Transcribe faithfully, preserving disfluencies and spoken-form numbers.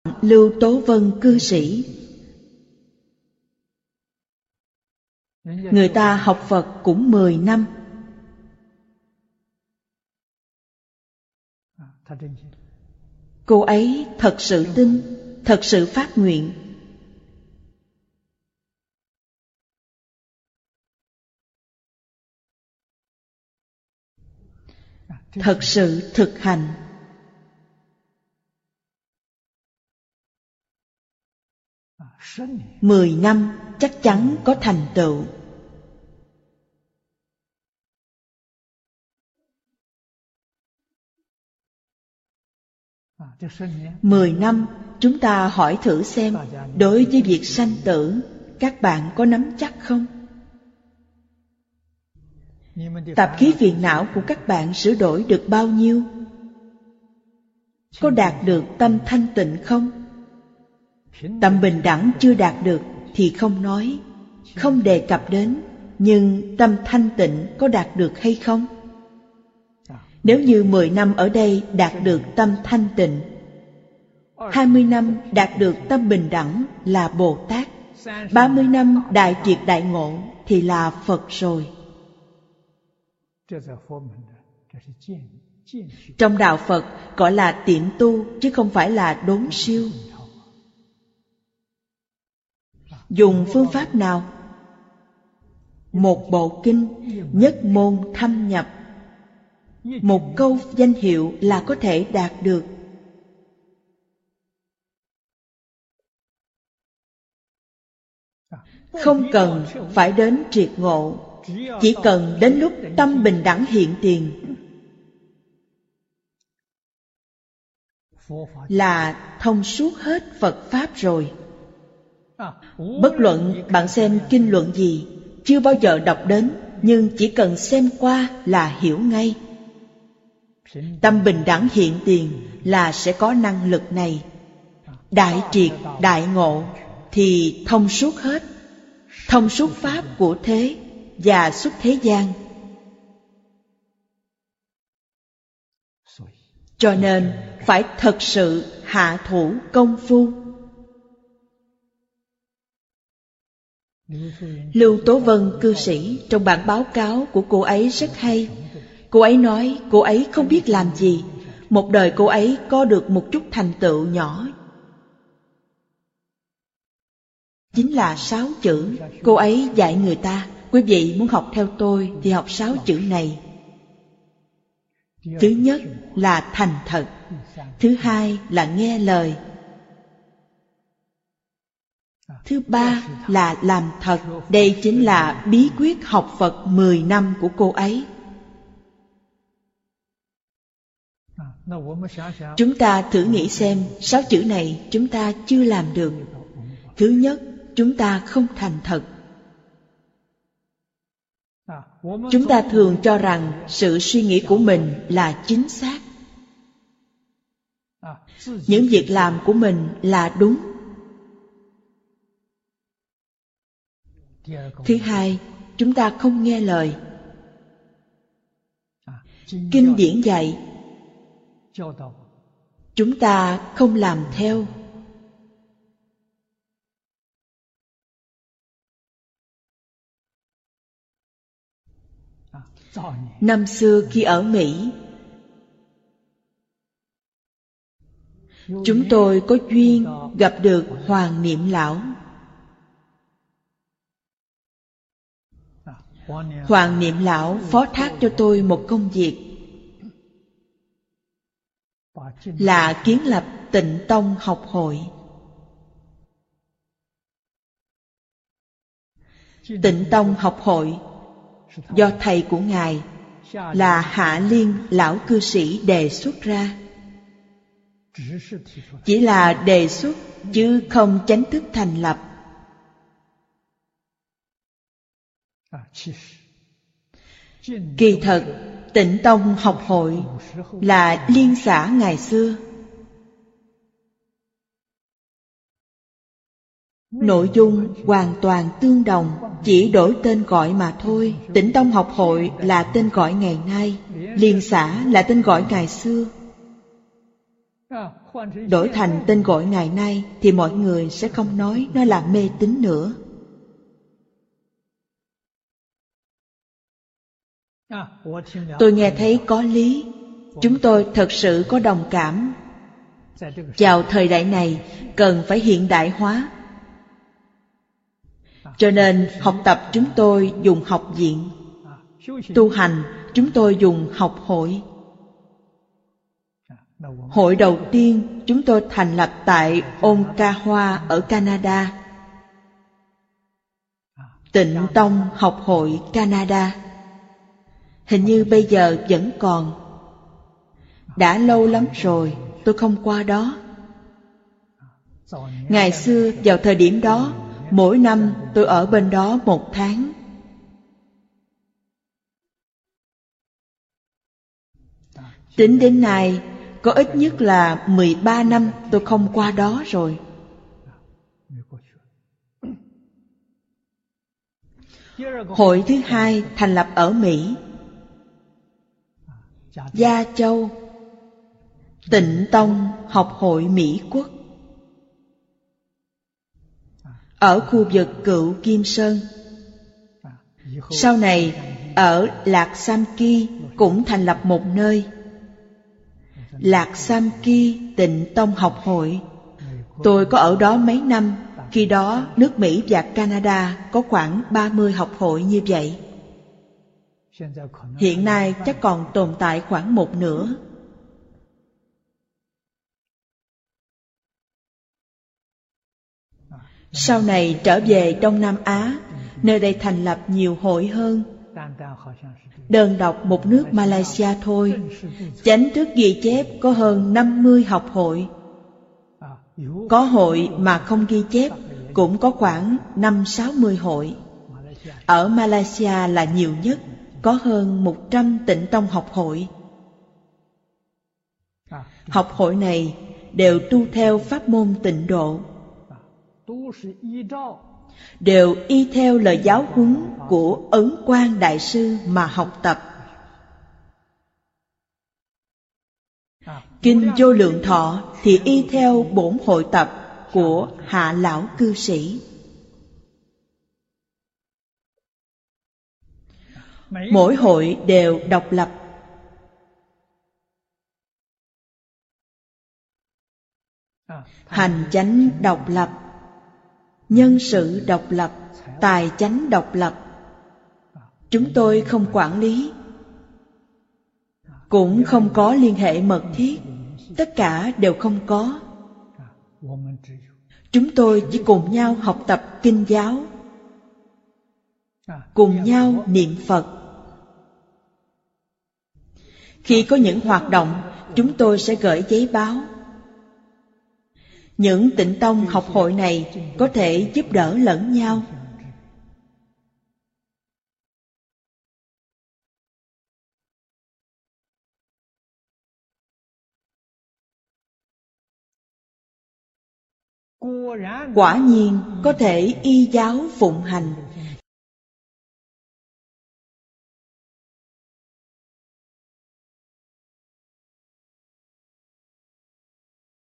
Lưu Tố Vân cư sĩ. Người ta học Phật cũng mười năm. Cô ấy thật sự tin, thật sự phát nguyện. Thật sự thực hành. Mười năm chắc chắn có thành tựu. Mười năm, chúng ta hỏi thử xem, đối với việc sanh tử, các bạn có nắm chắc không? Tạp khí phiền não của các bạn sửa đổi được bao nhiêu? Có đạt được tâm thanh tịnh không? Tâm bình đẳng chưa đạt được thì không nói, không đề cập đến, nhưng tâm thanh tịnh có đạt được hay không? Nếu như mười năm ở đây đạt được tâm thanh tịnh, hai mươi năm đạt được tâm bình đẳng là Bồ Tát, ba mươi năm đại triệt đại ngộ thì là Phật rồi. Trong đạo Phật gọi là tiệm tu, chứ không phải là đốn siêu. Dùng phương pháp nào? Một bộ kinh, nhất môn thâm nhập. Một câu danh hiệu là có thể đạt được. Không cần phải đến triệt ngộ, chỉ cần đến lúc tâm bình đẳng hiện tiền là thông suốt hết Phật Pháp rồi. Bất luận bạn xem kinh luận gì, chưa bao giờ đọc đến, nhưng chỉ cần xem qua là hiểu ngay. Tâm bình đẳng hiện tiền là sẽ có năng lực này. Đại triệt, đại ngộ thì thông suốt hết, thông suốt Pháp của thế và xuất thế gian. Cho nên phải thật sự hạ thủ công phu. Lưu Tố Vân cư sĩ trong bản báo cáo của cô ấy rất hay. Cô ấy nói cô ấy không biết làm gì, một đời cô ấy có được một chút thành tựu nhỏ, chính là sáu chữ. Cô ấy dạy người ta, quý vị muốn học theo tôi thì học sáu chữ này. Thứ nhất là thành thật, thứ hai là nghe lời, thứ ba là làm thật. Đây chính là bí quyết học Phật mười năm của cô ấy. Chúng ta thử nghĩ xem, sáu chữ này chúng ta chưa làm được. Thứ nhất, chúng ta không thành thật. Chúng ta thường cho rằng sự suy nghĩ của mình là chính xác, những việc làm của mình là đúng. Thứ hai, chúng ta không nghe lời. Kinh điển dạy, chúng ta không làm theo. Năm xưa khi ở Mỹ, chúng tôi có duyên gặp được Hoàng Niệm Lão. Hoàng Niệm Lão phó thác cho tôi một công việc là kiến lập Tịnh Tông học hội. Tịnh Tông học hội do thầy của Ngài là Hạ Liên Lão cư sĩ đề xuất ra. Chỉ là đề xuất chứ không chính thức thành lập. Kỳ thật, Tịnh Tông học hội là liên xã ngày xưa. Nội dung hoàn toàn tương đồng, chỉ đổi tên gọi mà thôi. Tịnh Tông học hội là tên gọi ngày nay, liên xã là tên gọi ngày xưa. Đổi thành tên gọi ngày nay thì mọi người sẽ không nói nó là mê tín nữa. Tôi nghe thấy có lý. Chúng tôi thật sự có đồng cảm. Vào thời đại này cần phải hiện đại hóa. Cho nên học tập chúng tôi dùng học viện, tu hành chúng tôi dùng học hội. Hội đầu tiên chúng tôi thành lập tại Onkawa ở Canada, Tịnh Tông Học hội Canada. Hình như bây giờ vẫn còn. Đã lâu lắm rồi tôi không qua đó. Ngày xưa vào thời điểm đó, mỗi năm tôi ở bên đó một tháng. Tính đến nay, có ít nhất là mười ba năm tôi không qua đó rồi. Hội thứ hai thành lập ở Mỹ, Gia Châu, Tịnh Tông Học hội Mỹ Quốc, ở khu vực Cựu Kim Sơn. Sau này ở Lạc Sam Ki cũng thành lập một nơi, Lạc Sam Ki Tịnh Tông Học hội. Tôi có ở đó mấy năm. Khi đó nước Mỹ và Canada có khoảng ba mươi học hội như vậy. Hiện nay chắc còn tồn tại khoảng một nửa. Sau này trở về Đông Nam Á, nơi đây thành lập nhiều hội hơn. Đơn độc một nước Malaysia thôi, chánh thức ghi chép có hơn năm mươi học hội. Có hội mà không ghi chép cũng có khoảng năm sáu mươi hội. Ở Malaysia là nhiều nhất, có hơn một trăm Tịnh Tông học hội. Học hội này đều tu theo pháp môn Tịnh độ, đều y theo lời giáo huấn của Ấn Quang Đại Sư mà học tập. Kinh Vô Lượng Thọ thì y theo bổn hội tập của Hạ Lão Cư Sĩ. Mỗi hội đều độc lập. Hành chánh độc lập, nhân sự độc lập, tài chánh độc lập. Chúng tôi không quản lý, cũng không có liên hệ mật thiết, tất cả đều không có. Chúng tôi chỉ cùng nhau học tập kinh giáo, cùng nhau niệm Phật. Khi có những hoạt động, chúng tôi sẽ gửi giấy báo. Những Tịnh Tông học hội này có thể giúp đỡ lẫn nhau. Quả nhiên có thể y giáo phụng hành.